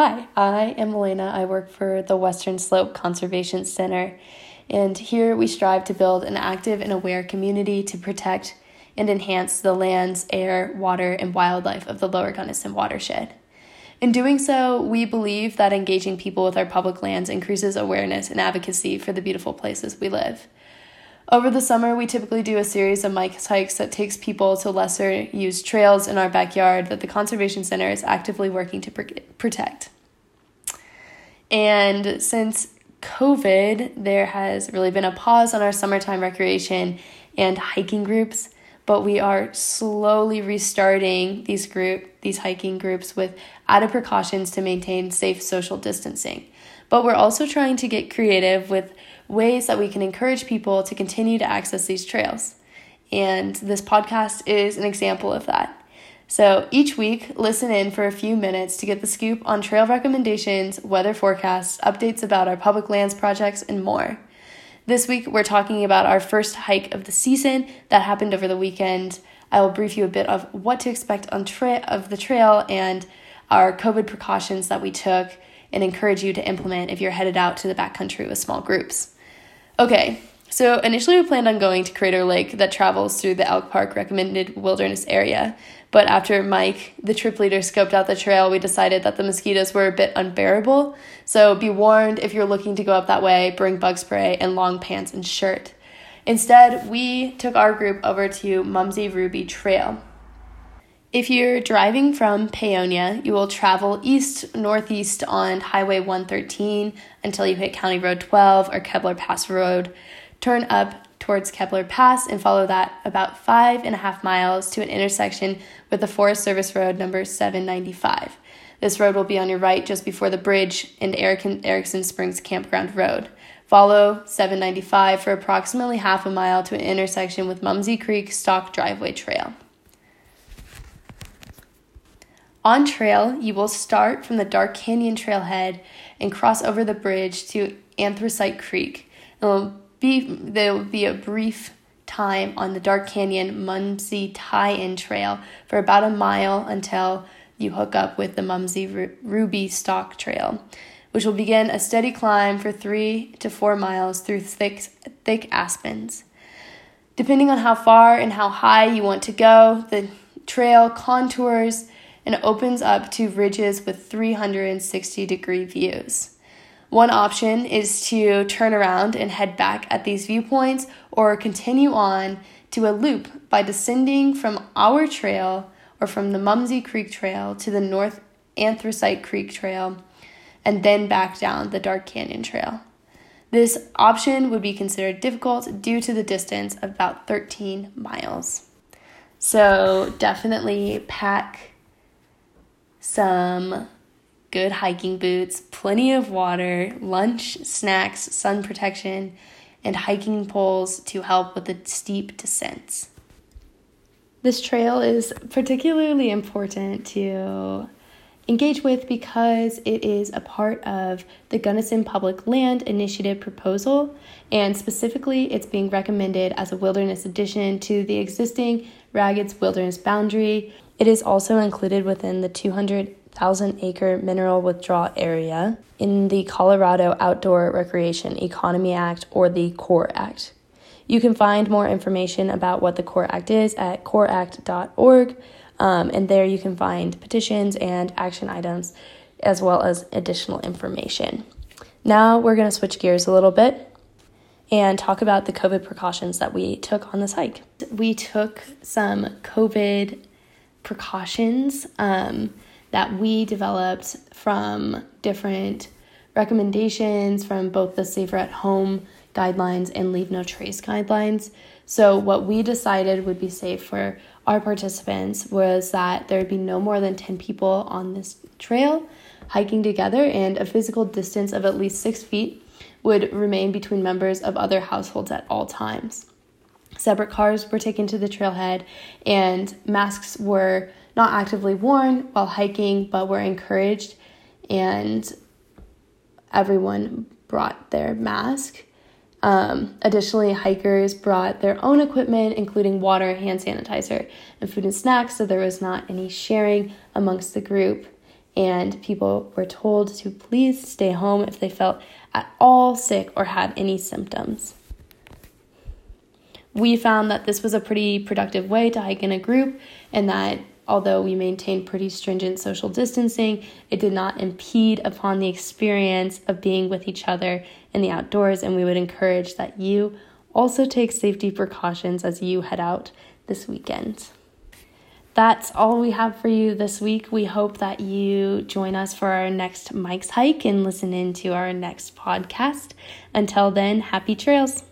Hi, I am Elena. I work for the Western Slope Conservation Center, and here we strive to build an active and aware community to protect and enhance the lands, air, water, and wildlife of the Lower Gunnison watershed. In doing so, we believe that engaging people with our public lands increases awareness and advocacy for the beautiful places we live. Over the summer, we typically do a series of Mike's hikes that takes people to lesser used trails in our backyard that the Conservation Center is actively working to protect. And since COVID, there has really been a pause on our summertime recreation and hiking groups, but we are slowly restarting these hiking groups with added precautions to maintain safe social distancing. But we're also trying to get creative with ways that we can encourage people to continue to access these trails. And this podcast is an example of that. So each week, listen in for a few minutes to get the scoop on trail recommendations, weather forecasts, updates about our public lands projects, and more. This week, we're talking about our first hike of the season that happened over the weekend. I will brief you a bit of what to expect on the trail and our COVID precautions that we took and encourage you to implement if you're headed out to the backcountry with small groups. Okay, so initially we planned on going to Crater Lake that travels through the Elk Park recommended wilderness area, but after Mike, the trip leader, scoped out the trail, we decided that the mosquitoes were a bit unbearable, so be warned if you're looking to go up that way, bring bug spray and long pants and shirt. Instead, we took our group over to Mumsy Ruby Trail. If you're driving from Paonia, you will travel east-northeast on Highway 113 until you hit County Road 12 or Kebler Pass Road. Turn up towards Kebler Pass and follow that about 5.5 miles to an intersection with the Forest Service Road number 795. This road will be on your right just before the bridge and Erickson Springs Campground Road. Follow 795 for approximately half a mile to an intersection with Mumsy Creek Stock Driveway Trail. On trail, you will start from the Dark Canyon trailhead and cross over the bridge to Anthracite Creek. There will be a brief time on the Dark Canyon Mumsy tie-in trail for about a mile until you hook up with the Mumsy Ruby Stock Trail, which will begin a steady climb for 3 to 4 miles through thick aspens. Depending on how far and how high you want to go, the trail contours and opens up to ridges with 360-degree views. One option is to turn around and head back at these viewpoints or continue on to a loop by descending from our trail or from the Mumsy Creek Trail to the North Anthracite Creek Trail and then back down the Dark Canyon Trail. This option would be considered difficult due to the distance of about 13 miles. So definitely pack some good hiking boots, plenty of water, lunch, snacks, sun protection, and hiking poles to help with the steep descents. This trail is particularly important to engage with because it is a part of the Gunnison Public Land Initiative proposal, and specifically it's being recommended as a wilderness addition to the existing Raggeds Wilderness Boundary. It is also included within the 200,000-acre mineral withdrawal area in the Colorado Outdoor Recreation Economy Act, or the CORE Act. You can find more information about what the CORE Act is at coreact.org, and there you can find petitions and action items as well as additional information. Now we're going to switch gears a little bit and talk about the COVID precautions that we took on this hike. We took some COVID precautions that we developed from different recommendations from both the Safer at Home guidelines and Leave No Trace guidelines. So what we decided would be safe for our participants was that there would be no more than 10 people on this trail hiking together, and a physical distance of at least 6 feet would remain between members of other households at all times. Separate cars were taken to the trailhead, and masks were not actively worn while hiking, but were encouraged, and everyone brought their mask. Additionally, hikers brought their own equipment, including water, hand sanitizer, and food and snacks, so there was not any sharing amongst the group. and people were told to please stay home if they felt at all sick or had any symptoms. We found that this was a pretty productive way to hike in a group, and that although we maintained pretty stringent social distancing, it did not impede upon the experience of being with each other in the outdoors, and we would encourage that you also take safety precautions as you head out this weekend. That's all we have for you this week. We hope that you join us for our next Mike's Hike and listen in to our next podcast. Until then, happy trails.